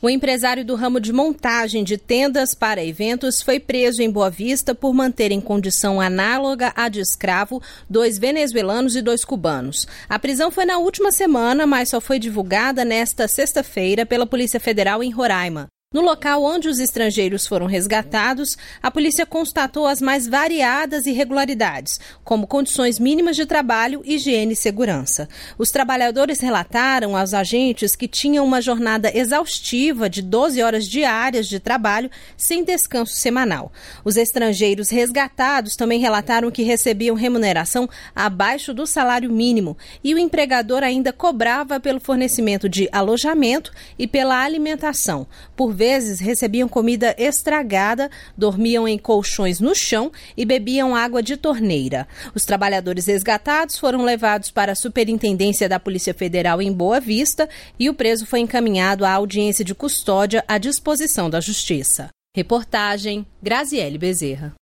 O empresário do ramo de montagem de tendas para eventos foi preso em Boa Vista por manter em condição análoga à de escravo 2 venezuelanos e 2 cubanos. A prisão foi na última semana, mas só foi divulgada nesta sexta-feira pela Polícia Federal em Roraima. No local onde os estrangeiros foram resgatados, a polícia constatou as mais variadas irregularidades, como condições mínimas de trabalho, higiene e segurança. Os trabalhadores relataram aos agentes que tinham uma jornada exaustiva de 12 horas diárias de trabalho, sem descanso semanal. Os estrangeiros resgatados também relataram que recebiam remuneração abaixo do salário mínimo e o empregador ainda cobrava pelo fornecimento de alojamento e pela alimentação. Por vezes recebiam comida estragada, dormiam em colchões no chão e bebiam água de torneira. Os trabalhadores resgatados foram levados para a Superintendência da Polícia Federal em Boa Vista e o preso foi encaminhado à audiência de custódia à disposição da Justiça. Reportagem Graziele Bezerra.